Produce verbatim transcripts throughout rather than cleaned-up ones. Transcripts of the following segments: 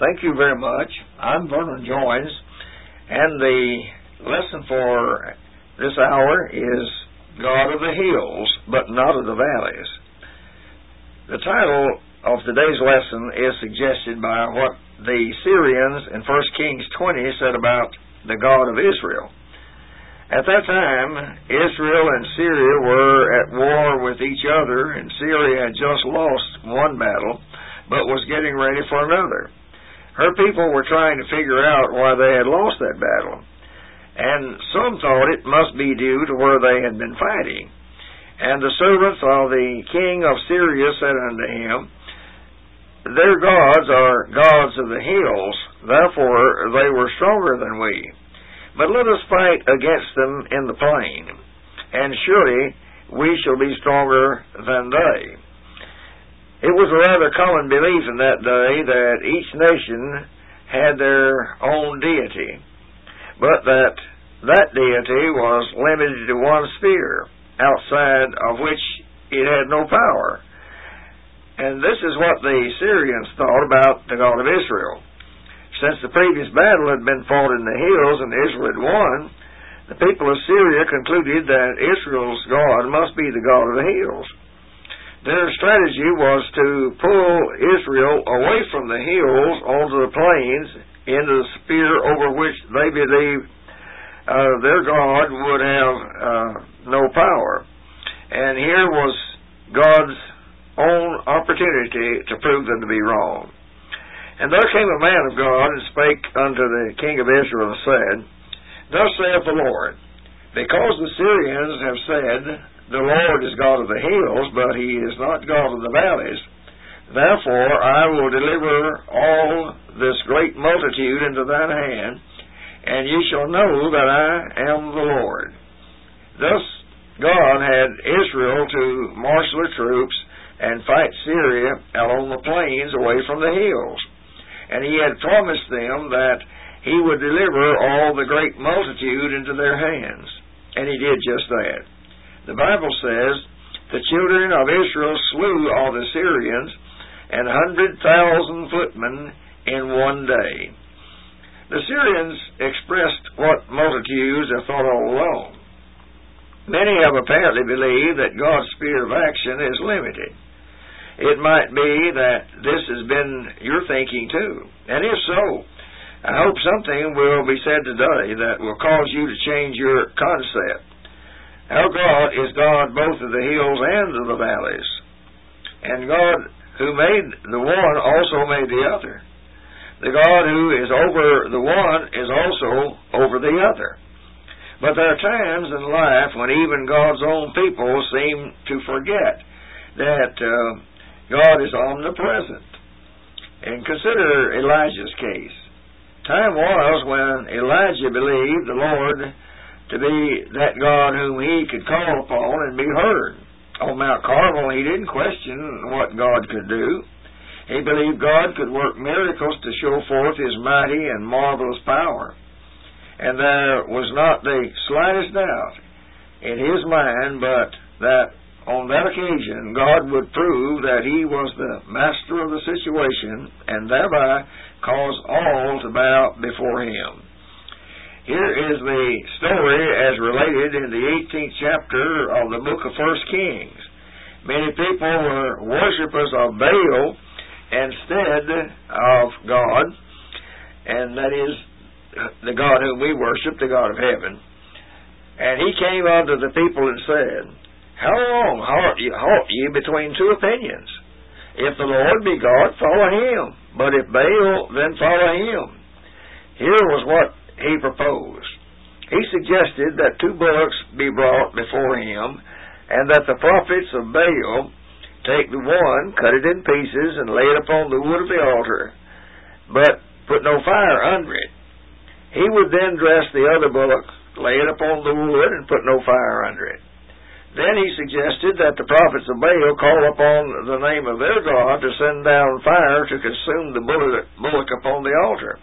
Thank you very much. I'm Vernon Joines, and the lesson for this hour is God of the Hills, but not of the Valleys. The title of today's lesson is suggested by what the Syrians in First Kings twenty said about the God of Israel. At that time, Israel and Syria were at war with each other, and Syria had just lost one battle, but was getting ready for another. Her people were trying to figure out why they had lost that battle, and some thought it must be due to where they had been fighting. And the servants of the king of Syria said unto him, Their gods are gods of the hills, therefore they were stronger than we. But let us fight against them in the plain, and surely we shall be stronger than they. It was a rather common belief in that day that each nation had their own deity, but that that deity was limited to one sphere, outside of which it had no power. And this is what the Syrians thought about the God of Israel. Since the previous battle had been fought in the hills and Israel had won, the people of Syria concluded that Israel's God must be the God of the hills. Their strategy was to pull Israel away from the hills onto the plains into the sphere over which they believed uh, their God would have uh, no power. And here was God's own opportunity to prove them to be wrong. And there came a man of God and spake unto the king of Israel and said, Thus saith the Lord, because the Syrians have said, The Lord is God of the hills, but he is not God of the valleys, therefore I will deliver all this great multitude into thine hand, and ye shall know that I am the Lord. Thus God had Israel to marshal their troops and fight Syria out on the plains away from the hills. And he had promised them that he would deliver all the great multitude into their hands. And he did just that. The Bible says, The children of Israel slew all the Syrians and a hundred thousand footmen in one day. The Syrians expressed what multitudes have thought all along. Many have apparently believed that God's sphere of action is limited. It might be that this has been your thinking too. And if so, I hope something will be said today that will cause you to change your concept. Our God is God both of the hills and of the valleys. And God who made the one also made the other. The God who is over the one is also over the other. But there are times in life when even God's own people seem to forget that uh, God is omnipresent. And consider Elijah's case. Time was when Elijah believed the Lord to be that God whom he could call upon and be heard. On Mount Carmel, he didn't question what God could do. He believed God could work miracles to show forth his mighty and marvelous power. And there was not the slightest doubt in his mind but that on that occasion, God would prove that he was the master of the situation and thereby cause all to bow before him. Here is the story as related in the eighteenth chapter of the book of First Kings. Many people were worshippers of Baal instead of God, and that is the God whom we worship, the God of heaven. And he came unto the people and said, How long halt ye, halt ye between two opinions? If the Lord be God, follow him. But if Baal, then follow him. Here was what he proposed. He suggested that two bullocks be brought before him, and that the prophets of Baal take the one, cut it in pieces, and lay it upon the wood of the altar, but put no fire under it. He would then dress the other bullock, lay it upon the wood, and put no fire under it. Then he suggested that the prophets of Baal call upon the name of their God to send down fire to consume the bullock upon the altar.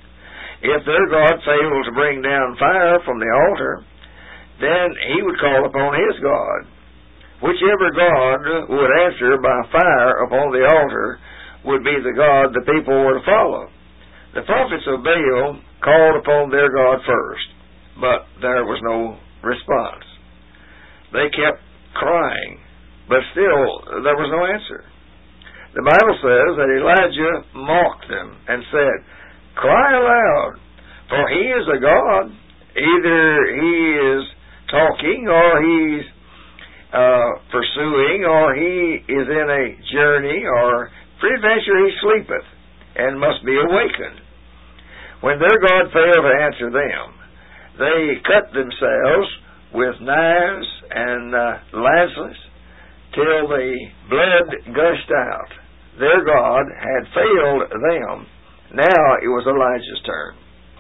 If their God failed to bring down fire from the altar, then he would call upon his God. Whichever God would answer by fire upon the altar would be the God the people were to follow. The prophets of Baal called upon their God first, but there was no response. They kept crying, but still there was no answer. The Bible says that Elijah mocked them and said, "Cry aloud, for he is a God. Either he is talking, or he's uh, pursuing, or he is in a journey, or peradventure he sleepeth, and must be awakened." When their God failed to answer them, they cut themselves with knives and uh, lances till the blood gushed out. Their God had failed them. Now it was Elijah's turn.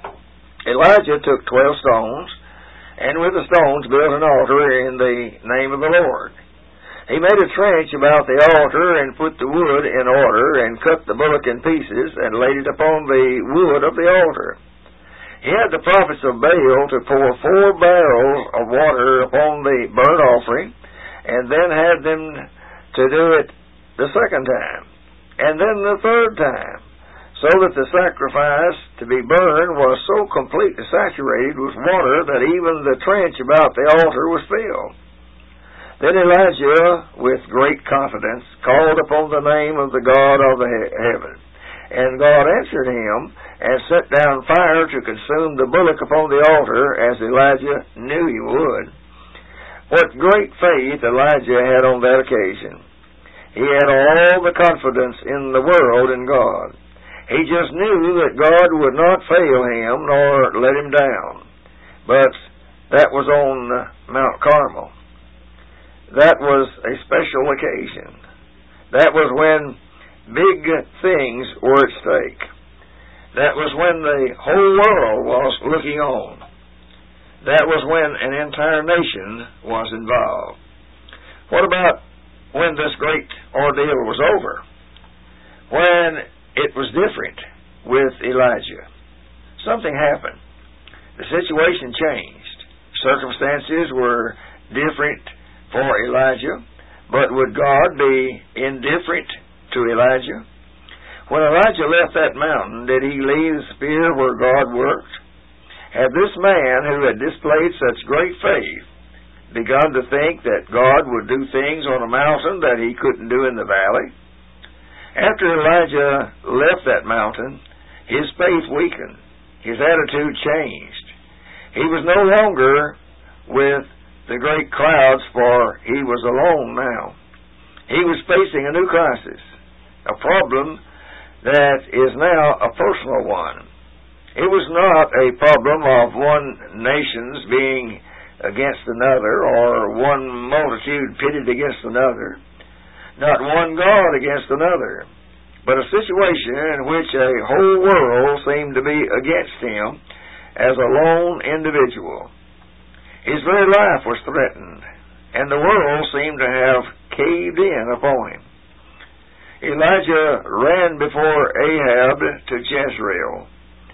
Elijah took twelve stones, and with the stones built an altar in the name of the Lord. He made a trench about the altar, and put the wood in order, and cut the bullock in pieces, and laid it upon the wood of the altar. He had the prophets of Baal to pour four barrels of water upon the burnt offering, and then had them to do it the second time, and then the third time, so that the sacrifice to be burned was so completely saturated with water that even the trench about the altar was filled. Then Elijah, with great confidence, called upon the name of the God of the he- heaven. And God answered him, and set down fire to consume the bullock upon the altar, as Elijah knew he would. What great faith Elijah had on that occasion. He had all the confidence in the world in God. He just knew that God would not fail him nor let him down. But that was on Mount Carmel. That was a special occasion. That was when big things were at stake. That was when the whole world was looking on. That was when an entire nation was involved. What about when this great ordeal was over? When it was different with Elijah. Something happened. The situation changed. Circumstances were different for Elijah, but would God be indifferent to Elijah? When Elijah left that mountain, did he leave the spear where God worked? Had this man who had displayed such great faith begun to think that God would do things on a mountain that he couldn't do in the valley? After Elijah left that mountain, his faith weakened. His attitude changed. He was no longer with the great crowds, for he was alone now. He was facing a new crisis, a problem that is now a personal one. It was not a problem of one nation's being against another, or one multitude pitted against another, not one God against another, but a situation in which a whole world seemed to be against him as a lone individual. His very life was threatened, and the world seemed to have caved in upon him. Elijah ran before Ahab to Jezreel,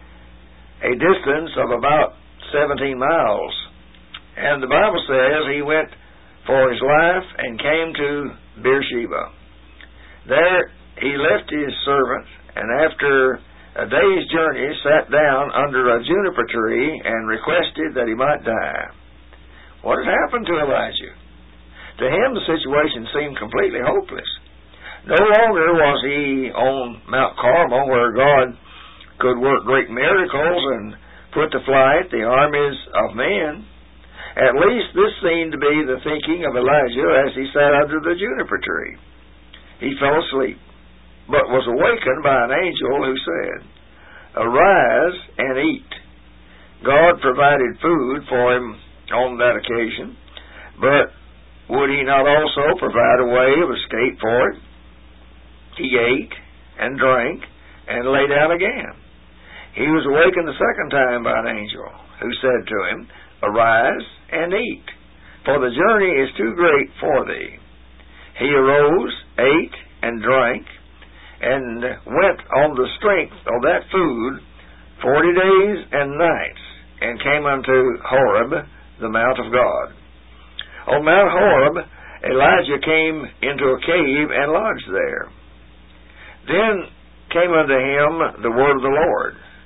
a distance of about seventeen miles. And the Bible says he went for his life and came to Beersheba. There he left his servant, and after a day's journey sat down under a juniper tree and requested that he might die. What had happened to Elijah? To him the situation seemed completely hopeless. No longer was he on Mount Carmel, where God could work great miracles and put to flight the armies of men. At least this seemed to be the thinking of Elijah as he sat under the juniper tree. He fell asleep, but was awakened by an angel who said, "Arise and eat." God provided food for him on that occasion, but would he not also provide a way of escape for it? He ate and drank and lay down again. He was awakened the second time by an angel who said to him, "Arise and eat, for the journey is too great for thee." He arose, ate, and drank, and went on the strength of that food forty days and nights, and came unto Horeb, the mount of God. On Mount Horeb, Elijah came into a cave and lodged there. Then came unto him the word of the Lord,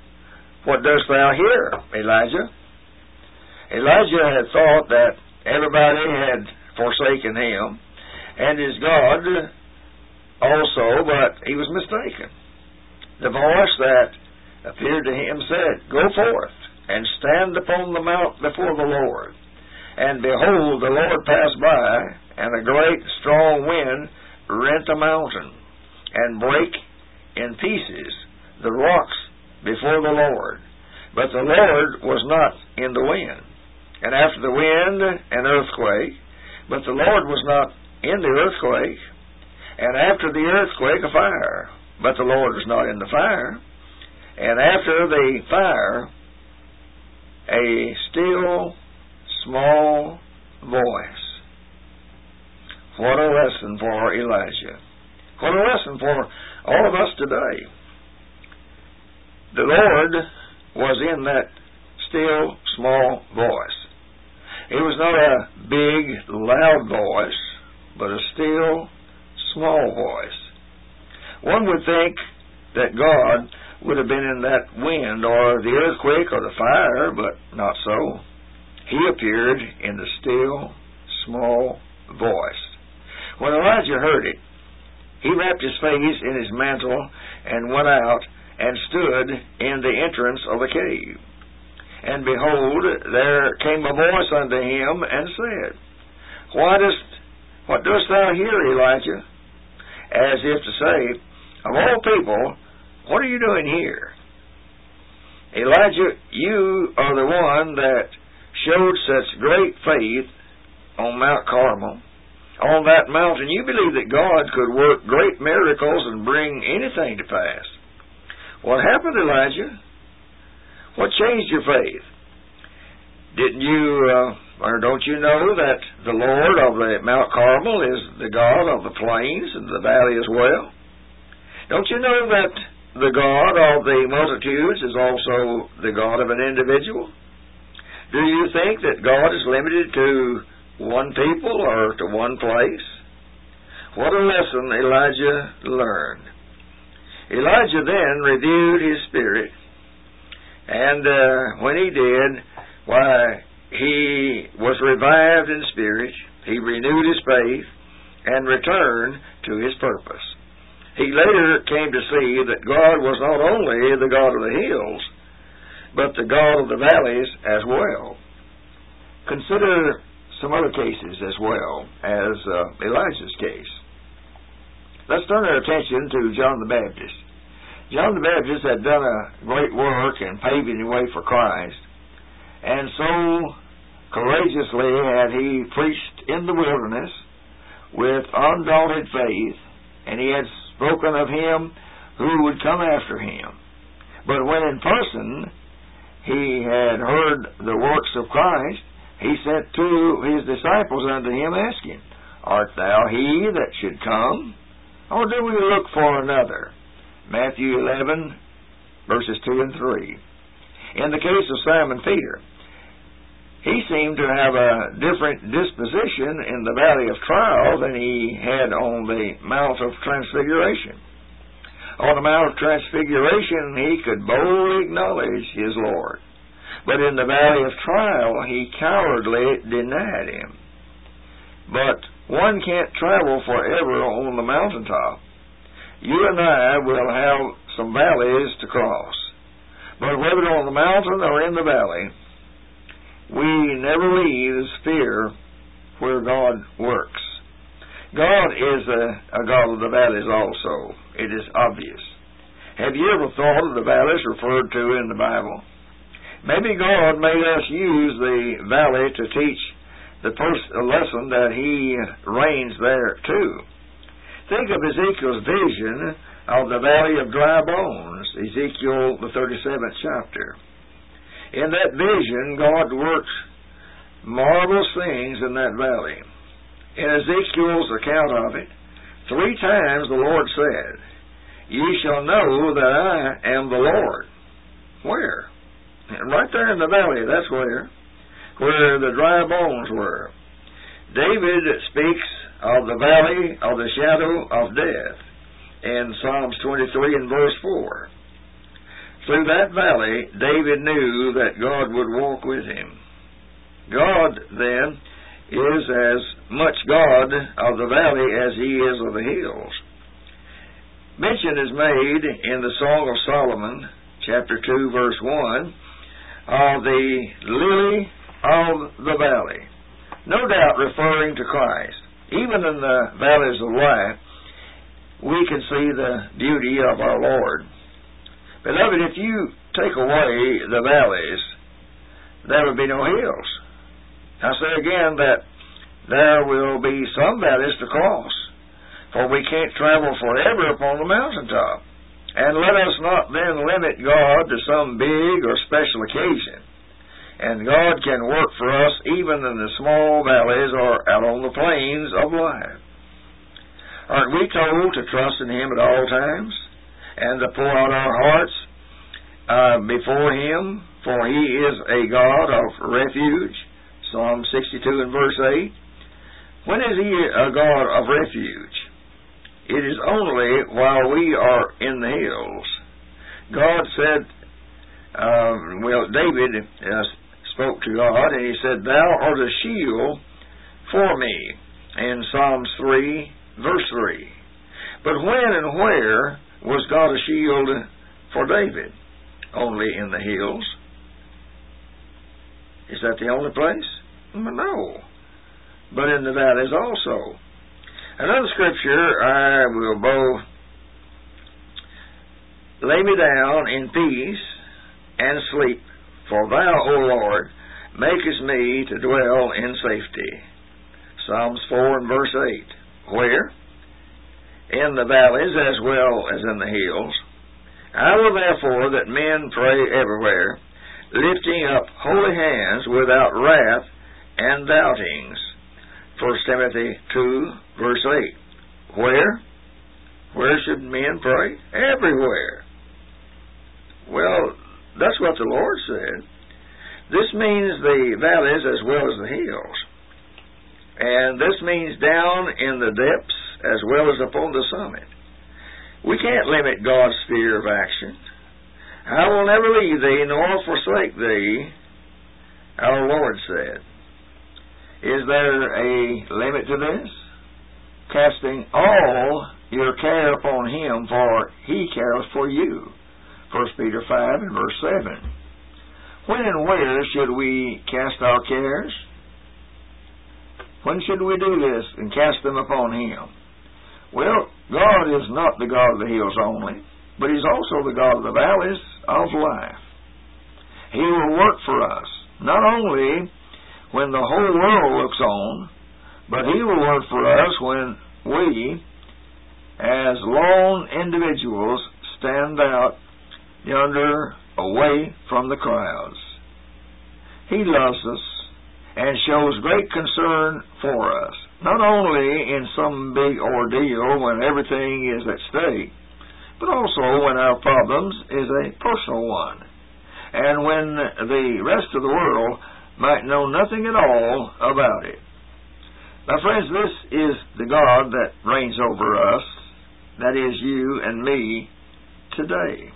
what dost thou here, Elijah? Elijah had thought that everybody had forsaken him and his God also, but he was mistaken. The voice that appeared to him said, Go forth and stand upon the mount before the Lord. And behold, the Lord passed by, and a great strong wind rent the mountain, and brake in pieces the rocks before the Lord. But the Lord was not in the wind. And after the wind, an earthquake, but the Lord was not in the earthquake. And after the earthquake, a fire, but the Lord was not in the fire. And after the fire, a still, small voice. What a lesson for Elijah. What a lesson for all of us today. The Lord was in that still, small voice. It was not a big, loud voice, but a still, small voice. One would think that God would have been in that wind or the earthquake or the fire, but not so. He appeared in the still, small voice. When Elijah heard it, he wrapped his face in his mantle and went out and stood in the entrance of the cave. And behold, there came a voice unto him and said, Why dost, what dost thou here, Elijah? As if to say, Of all people, what are you doing here? Elijah, you are the one that showed such great faith on Mount Carmel. On that mountain, you believed that God could work great miracles and bring anything to pass. What happened, Elijah? What changed your faith? Didn't you, uh, or don't you know that the Lord of the Mount Carmel is the God of the plains and the valley as well? Don't you know that the God of the multitudes is also the God of an individual? Do you think that God is limited to one people or to one place? What a lesson Elijah learned. Elijah then reviewed his spirit, and uh, when he did, why, he was revived in spirit, he renewed his faith, and returned to his purpose. He later came to see that God was not only the God of the hills, but the God of the valleys as well. Consider some other cases as well as uh, Elijah's case. Let's turn our attention to John the Baptist. John the Baptist had done a great work in paving the way for Christ, and so courageously had he preached in the wilderness with undaunted faith, and he had spoken of him who would come after him. But when in person he had heard the works of Christ, he sent two of his disciples unto him, asking, Art thou he that should come, or do we look for another? Matthew eleven, verses two and three. In the case of Simon Peter, he seemed to have a different disposition in the valley of trial than he had on the Mount of Transfiguration. On the Mount of Transfiguration, he could boldly acknowledge his Lord. But in the valley of trial, he cowardly denied him. But one can't travel forever on the mountaintop. You and I will have some valleys to cross. But whether on the mountain or in the valley, we never leave the sphere where God works. God is a, a God of the valleys also. It is obvious. Have you ever thought of the valleys referred to in the Bible? Maybe God made us use the valley to teach the pers- a lesson that He reigns there too. Think of Ezekiel's vision of the valley of dry bones, Ezekiel the thirty-seventh chapter. In that vision, God works marvelous things in that valley. In Ezekiel's account of it, three times the Lord said, Ye shall know that I am the Lord. Where? Right there in the valley, that's where. Where the dry bones were. David speaks of the valley of the shadow of death in Psalms twenty-three and verse four. through that valley, David knew that God would walk with him. God, then, is as much God of the valley as he is of the hills. Mention is made in the Song of Solomon, chapter two, verse one, of the lily of the valley, no doubt referring to Christ. Even in the valleys of life, we can see the beauty of our Lord. Beloved, if you take away the valleys, there will be no hills. I say again that there will be some valleys to cross, for we can't travel forever upon the mountaintop. And let us not then limit God to some big or special occasion. And God can work for us even in the small valleys or out on the plains of life. Aren't we told to trust in Him at all times and to pour out our hearts uh, before Him, for He is a God of refuge? Psalm sixty-two and verse eight. When is He a God of refuge? It is only while we are in the hills. God said, uh, well, David uh, spoke to God, and he said, Thou art a shield for me, in Psalms three, verse three. But when and where was God a shield for David? Only in the hills. Is that the only place? No. But in the valleys also. Another scripture, I will both lay me down in peace and sleep, for thou, O Lord, makest me to dwell in safety. Psalms four and verse eight. Where? In the valleys as well as in the hills. I will therefore that men pray everywhere, lifting up holy hands without wrath and doubtings. First Timothy two, verse eight. Where? Where should men pray? Everywhere. Well, that's what the Lord said. This means the valleys as well as the hills. And this means down in the depths as well as upon the summit. We can't limit God's sphere of action. I will never leave thee nor forsake thee, our Lord said. Is there a limit to this? Casting all your care upon Him, for He cares for you. First Peter five and verse seven. When and where should we cast our cares? When should we do this and cast them upon Him? Well, God is not the God of the hills only, but He's also the God of the valleys of life. He will work for us, not only when the whole world looks on, but He will work for us when we, as lone individuals, stand out yonder away from the crowds. He loves us and shows great concern for us, not only in some big ordeal when everything is at stake, but also when our problems is a personal one, and when the rest of the world might know nothing at all about it. Now, friends, this is the God that reigns over us, that is you and me today.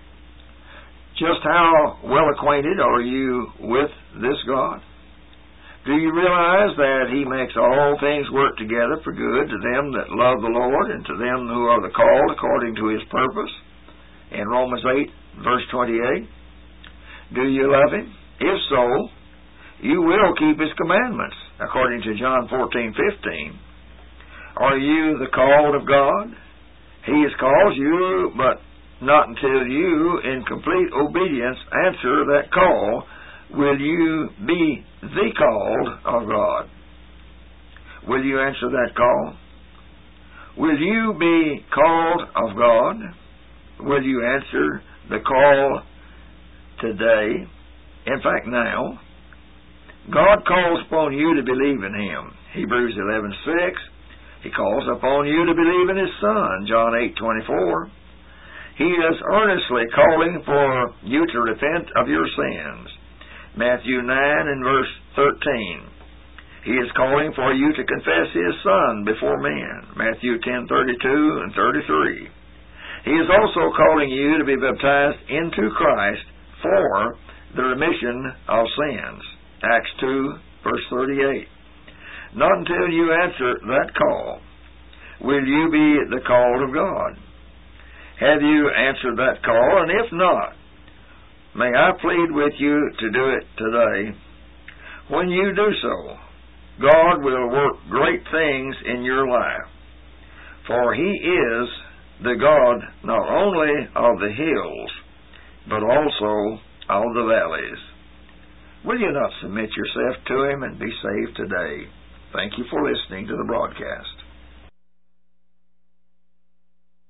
Just how well acquainted are you with this God? Do you realize that He makes all things work together for good to them that love the Lord and to them who are the called according to His purpose? In Romans eight, verse twenty-eight. Do you love Him? If so, you will keep His commandments, according to John fourteen, fifteen. Are you the called of God? He has called you, but not until you, in complete obedience, answer that call, will you be the called of God. Will you answer that call? Will you be called of God? Will you answer the call today? In fact, now. God calls upon you to believe in Him. Hebrews eleven six. He calls upon you to believe in His Son. John eight twenty-four. He is earnestly calling for you to repent of your sins. Matthew nine and verse thirteen. He is calling for you to confess His Son before men. Matthew ten thirty-two and thirty-three. He is also calling you to be baptized into Christ for the remission of sins. Acts two, verse thirty-eight. Not until you answer that call will you be the called of God. Have you answered that call? And if not, may I plead with you to do it today. When you do so, God will work great things in your life. For He is the God not only of the hills, but also of the valleys. Will you not submit yourself to Him and be saved today? Thank you for listening to the broadcast.